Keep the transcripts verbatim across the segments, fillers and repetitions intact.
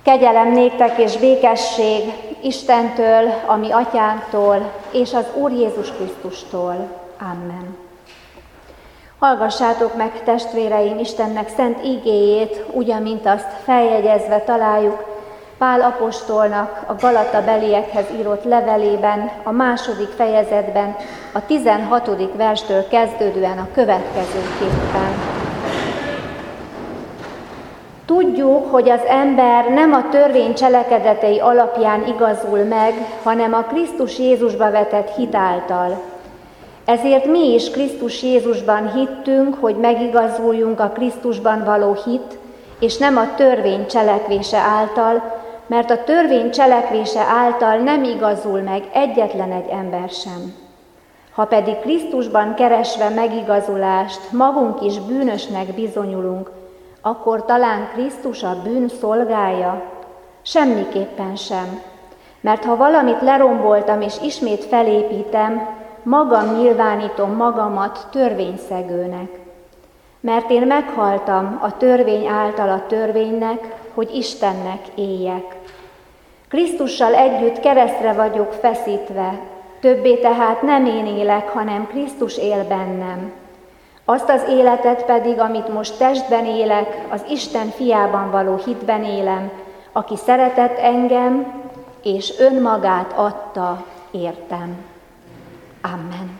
Kegyelem néktek és békesség Istentől, a mi atyánktól, és az Úr Jézus Krisztustól. Amen. Hallgassátok meg, testvéreim, Istennek szent igéjét, úgy, amint azt feljegyezve találjuk Pál apostolnak a Galata beliekhez írott levelében, a második fejezetben, a tizenhatodik verstől kezdődően a következőképpen. Tudjuk, hogy az ember nem a törvény cselekedetei alapján igazul meg, hanem a Krisztus Jézusba vetett hit által. Ezért mi is Krisztus Jézusban hittünk, hogy megigazuljunk a Krisztusban való hit, és nem a törvény cselekvése által, mert a törvény cselekvése által nem igazul meg egyetlen egy ember sem. Ha pedig Krisztusban keresve megigazulást magunk is bűnösnek bizonyulunk, akkor talán Krisztus a bűn szolgája? Semmiképpen sem. Mert ha valamit leromboltam és ismét felépítem, magam nyilvánítom magamat törvényszegőnek. Mert én meghaltam a törvény által a törvénynek, hogy Istennek éljek. Krisztussal együtt keresztre vagyok feszítve, többé tehát nem én élek, hanem Krisztus él bennem. Azt az életet pedig, amit most testben élek, az Isten fiában való hitben élem, aki szeretett engem, és önmagát adta értem. Amen.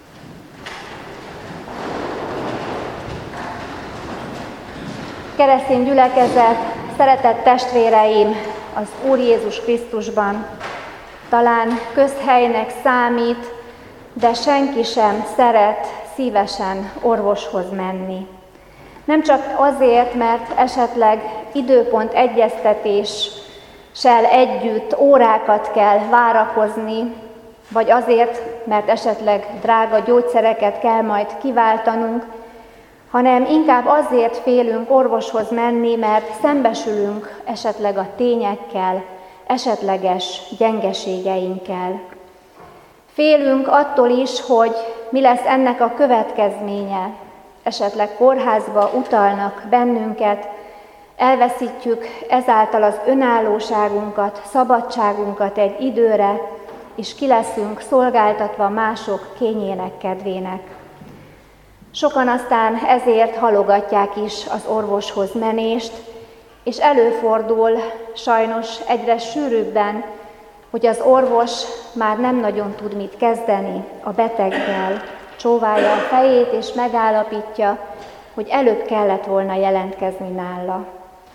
Keresztény gyülekezet, szeretett testvéreim az Úr Jézus Krisztusban, talán közhelynek számít, de senki sem szeret szívesen orvoshoz menni. Nem csak azért, mert esetleg időpont egyeztetéssel együtt órákat kell várakozni, vagy azért, mert esetleg drága gyógyszereket kell majd kiváltanunk, hanem inkább azért félünk orvoshoz menni, mert szembesülünk esetleg a tényekkel, esetleges gyengeségeinkkel. Félünk attól is, hogy mi lesz ennek a következménye. Esetleg kórházba utalnak bennünket, elveszítjük ezáltal az önállóságunkat, szabadságunkat egy időre, és ki leszünk szolgáltatva mások kényének, kedvének. Sokan aztán ezért halogatják is az orvoshoz menést, és előfordul sajnos egyre sűrűbben, hogy az orvos már nem nagyon tud mit kezdeni a beteggel, csóválja a fejét és megállapítja, hogy előbb kellett volna jelentkezni nála.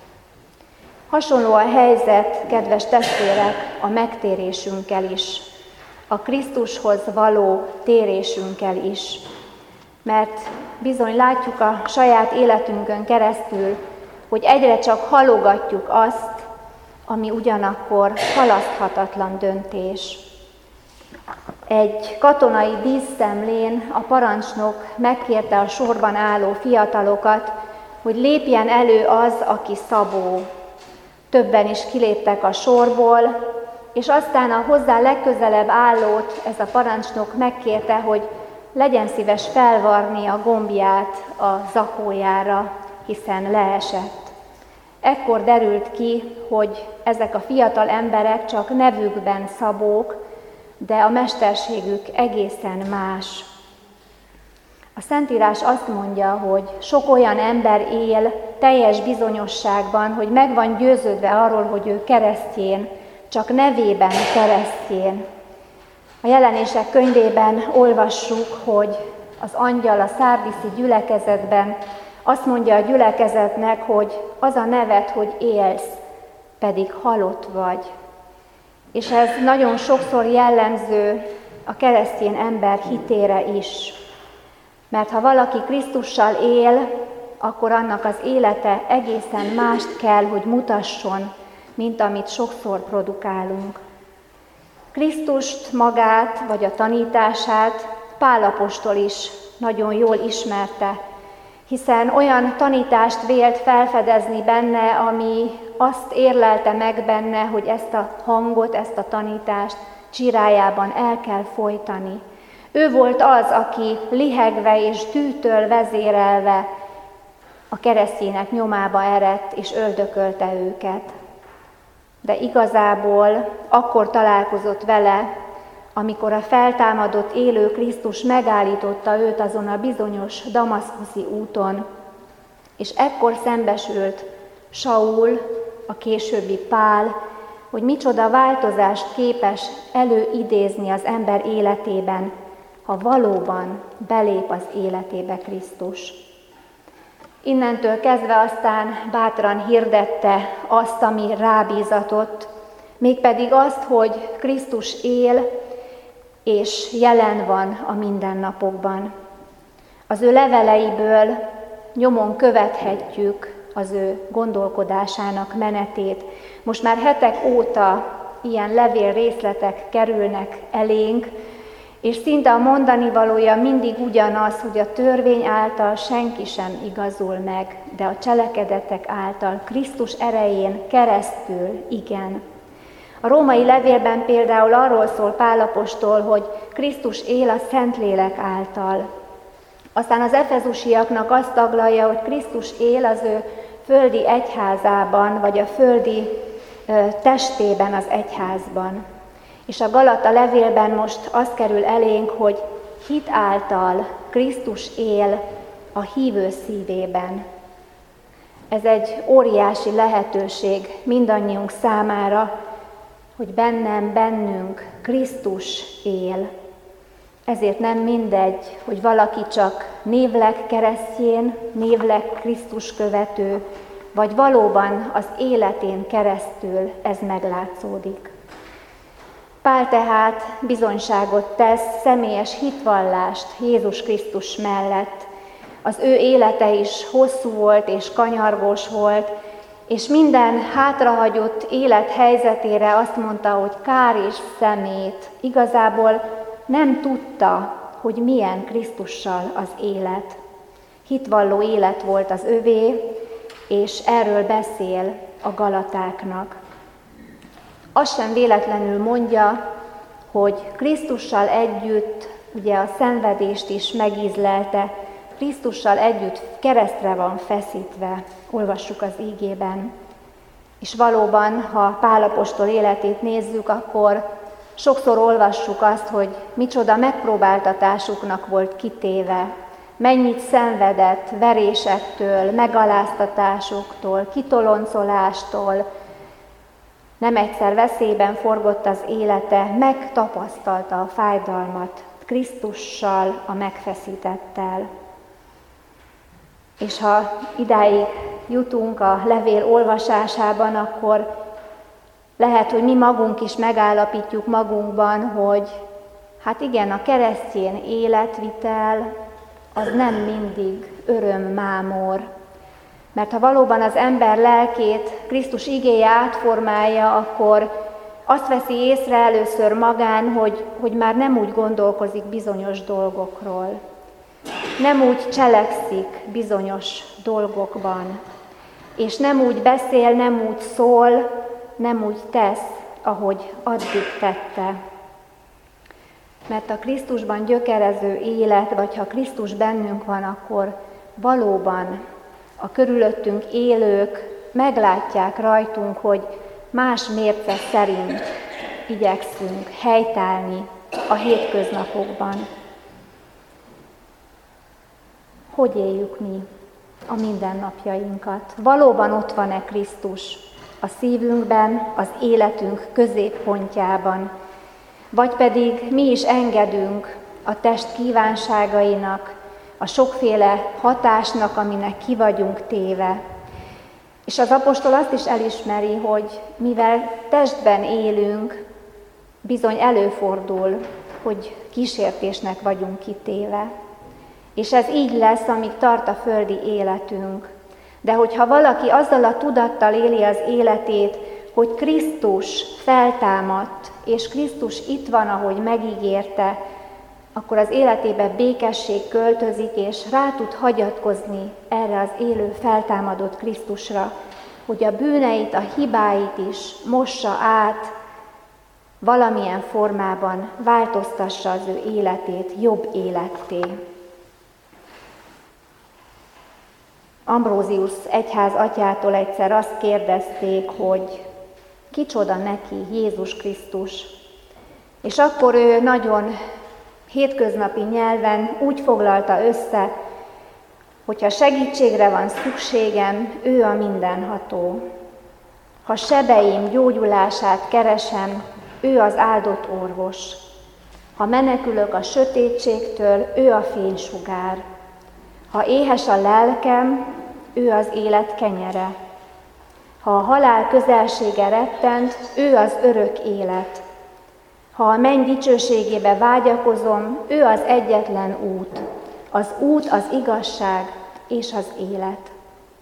Hasonló a helyzet, kedves testvérek, a megtérésünkkel is, a Krisztushoz való térésünkkel is, mert bizony látjuk a saját életünkön keresztül, hogy egyre csak halogatjuk azt, ami ugyanakkor halaszthatatlan döntés. Egy katonai díszszemlén a parancsnok megkérte a sorban álló fiatalokat, hogy lépjen elő az, aki szabó. Többen is kiléptek a sorból, és aztán a hozzá legközelebb állót ez a parancsnok megkérte, hogy legyen szíves felvarni a gombját a zakójára, hiszen leesett. Ekkor derült ki, hogy ezek a fiatal emberek csak nevükben szabók, de a mesterségük egészen más. A Szentírás azt mondja, hogy sok olyan ember él teljes bizonyosságban, hogy meg van győződve arról, hogy ő keresztjén, csak nevében keresztjén. A Jelenések könyvében olvassuk, hogy az angyal a szárdiszi gyülekezetben azt mondja a gyülekezetnek, hogy az a neved, hogy élsz, pedig halott vagy. És ez nagyon sokszor jellemző a keresztény ember hitére is. Mert ha valaki Krisztussal él, akkor annak az élete egészen mást kell, hogy mutasson, mint amit sokszor produkálunk. Krisztust magát, vagy a tanítását Pál apostol is nagyon jól ismerte, hiszen olyan tanítást vélt felfedezni benne, ami azt érlelte meg benne, hogy ezt a hangot, ezt a tanítást csirájában el kell folytani. Ő volt az, aki lihegve és tűtől vezérelve a keresztjének nyomába eredt és öldökölte őket. de igazából akkor találkozott vele, amikor a feltámadott élő Krisztus megállította őt azon a bizonyos damaszkuszi úton, és ekkor szembesült Saul, a későbbi Pál, hogy micsoda változást képes előidézni az ember életében, ha valóban belép az életébe Krisztus. Innentől kezdve aztán bátran hirdette azt, ami rábízatott, mégpedig azt, hogy Krisztus él és jelen van a mindennapokban. Az ő leveleiből nyomon követhetjük az ő gondolkodásának menetét. Most már hetek óta ilyen levél részletek kerülnek elénk, és szinte a mondani valója mindig ugyanaz, hogy a törvény által senki sem igazul meg, de a cselekedetek által, Krisztus erején keresztül igen. A római levélben például arról szól Pál apostol, hogy Krisztus él a Szentlélek által. Aztán az efezusiaknak azt taglalja, hogy Krisztus él az ő földi egyházában, vagy a földi ö, testében az egyházban. És a Galata levélben most az kerül elénk, hogy hit által Krisztus él a hívő szívében. Ez egy óriási lehetőség mindannyiunk számára, hogy bennem, bennünk Krisztus él. Ezért nem mindegy, hogy valaki csak névleg keresztjén, névleg Krisztus követő, vagy valóban az életén keresztül ez meglátszódik. Pál tehát bizonyságot tesz, személyes hitvallást Jézus Krisztus mellett. Az ő élete is hosszú volt és kanyargós volt, és minden hátrahagyott élethelyzetére azt mondta, hogy kár és szemét. Igazából nem tudta, hogy milyen Krisztussal az élet. Hitvalló élet volt az övé, és erről beszél a galatáknak. Azt sem véletlenül mondja, hogy Krisztussal együtt, ugye a szenvedést is megízlelte, Krisztussal együtt keresztre van feszítve, olvassuk az ígében. És valóban, ha Pál apostol életét nézzük, akkor sokszor olvassuk azt, hogy micsoda megpróbáltatásuknak volt kitéve, mennyit szenvedett verésektől, megaláztatásoktól, kitoloncolástól, nem egyszer veszélyben forgott az élete, megtapasztalta a fájdalmat Krisztussal, a megfeszítettel. És ha idáig jutunk a levél olvasásában, akkor lehet, hogy mi magunk is megállapítjuk magunkban, hogy hát igen, a keresztény életvitel az nem mindig örömmámor. Mert ha valóban az ember lelkét Krisztus igéje átformálja, akkor azt veszi észre először magán, hogy, hogy már nem úgy gondolkozik bizonyos dolgokról. Nem úgy cselekszik bizonyos dolgokban. És nem úgy beszél, nem úgy szól, nem úgy tesz, ahogy addig tette. Mert a Krisztusban gyökerező élet, vagy ha Krisztus bennünk van, akkor valóban a körülöttünk élők meglátják rajtunk, hogy más mérce szerint igyekszünk helytállni a hétköznapokban. Hogy éljük mi a mindennapjainkat? Valóban ott van-e Krisztus a szívünkben, az életünk középpontjában, vagy pedig mi is engedünk a test kívánságainak, a sokféle hatásnak, aminek ki vagyunk téve. És az apostol azt is elismeri, hogy mivel testben élünk, bizony előfordul, hogy kísértésnek vagyunk kitéve. És ez így lesz, amíg tart a földi életünk. De hogyha valaki azzal a tudattal éli az életét, hogy Krisztus feltámadt, és Krisztus itt van, ahogy megígérte, akkor az életébe békesség költözik, és rá tud hagyatkozni erre az élő, feltámadott Krisztusra, hogy a bűneit, a hibáit is mossa át, valamilyen formában változtassa az ő életét jobb életté. Ambrózius egyház atyától egyszer azt kérdezték, hogy kicsoda neki Jézus Krisztus. És akkor ő nagyon hétköznapi nyelven úgy foglalta össze, hogyha segítségre van szükségem, ő a mindenható. Ha sebeim gyógyulását keresem, ő az áldott orvos. Ha menekülök a sötétségtől, ő a fénysugár. Ha éhes a lelkem, ő az élet kenyere. Ha a halál közelsége rettent, ő az örök élet. Ha a menny dicsőségébe vágyakozom, ő az egyetlen út. Az út, az igazság és az élet.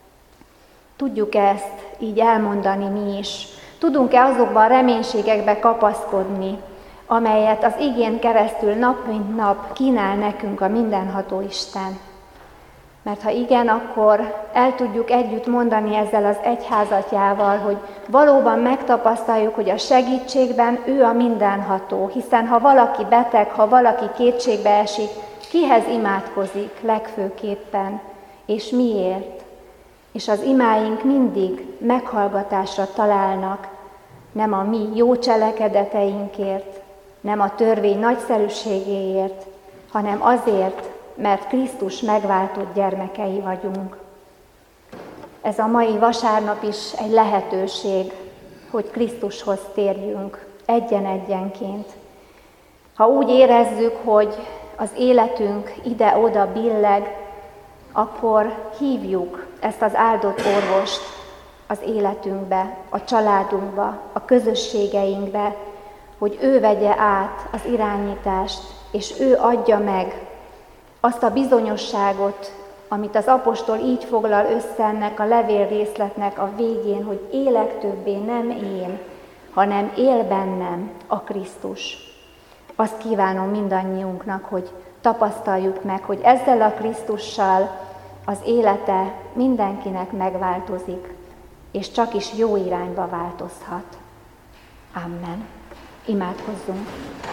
Tudjuk ezt így elmondani mi is? Tudunk-e azokban a reménységekbe kapaszkodni, amelyet az igén keresztül nap mint nap kínál nekünk a mindenható Isten? Mert ha igen, akkor el tudjuk együtt mondani ezzel az egyházatjával, hogy valóban megtapasztaljuk, hogy a segítségben ő a mindenható, hiszen ha valaki beteg, ha valaki kétségbe esik, kihez imádkozik legfőképpen, és miért? És az imáink mindig meghallgatásra találnak, nem a mi jó cselekedeteinkért, nem a törvény nagyszerűségéért, hanem azért, mert Krisztus megváltott gyermekei vagyunk. Ez a mai vasárnap is egy lehetőség, hogy Krisztushoz térjünk egyen-egyenként. Ha úgy érezzük, hogy az életünk ide-oda billeg, akkor hívjuk ezt az áldott orvost az életünkbe, a családunkba, a közösségeinkbe, hogy ő vegye át az irányítást, és ő adja meg azt a bizonyosságot, amit az apostol így foglal össze ennek a levélrészletnek a végén, hogy élek többé nem én, hanem él bennem a Krisztus. Azt kívánom mindannyiunknak, hogy tapasztaljuk meg, hogy ezzel a Krisztussal az élete mindenkinek megváltozik, és csak is jó irányba változhat. Amen. Imádkozzunk.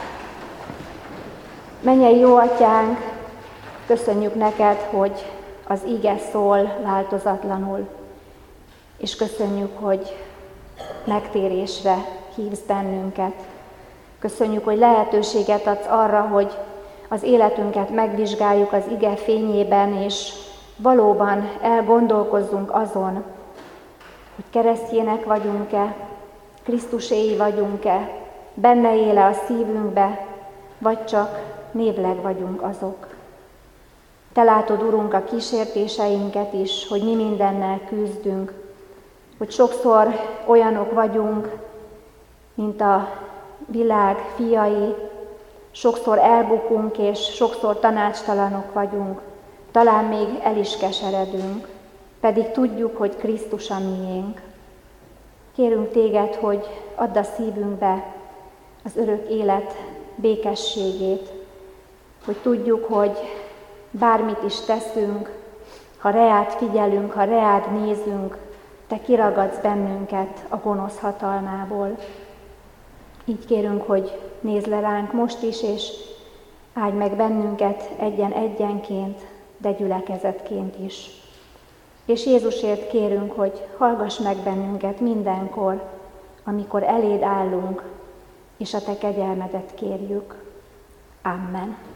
Mennyei jó Atyánk, köszönjük neked, hogy az ige szól változatlanul, és köszönjük, hogy megtérésre hívsz bennünket. Köszönjük, hogy lehetőséget adsz arra, hogy az életünket megvizsgáljuk az ige fényében, és valóban elgondolkozzunk azon, hogy keresztjének vagyunk-e, Krisztuséi vagyunk-e, benne éle a szívünkbe, vagy csak névleg vagyunk azok. Te látod, Urunk, a kísértéseinket is, hogy mi mindennel küzdünk, hogy sokszor olyanok vagyunk, mint a világ fiai, sokszor elbukunk, és sokszor tanácstalanok vagyunk, talán még el is keseredünk, pedig tudjuk, hogy Krisztus a miénk. Kérünk téged, hogy add a szívünkbe az örök élet békességét, hogy tudjuk, hogy bármit is teszünk, ha reád figyelünk, ha reád nézünk, te kiragadsz bennünket a gonosz hatalmából. Így kérünk, hogy nézz le ránk most is, és áldj meg bennünket egyen-egyenként, de gyülekezetként is. És Jézusért kérünk, hogy hallgass meg bennünket mindenkor, amikor eléd állunk, és a te kegyelmedet kérjük. Amen.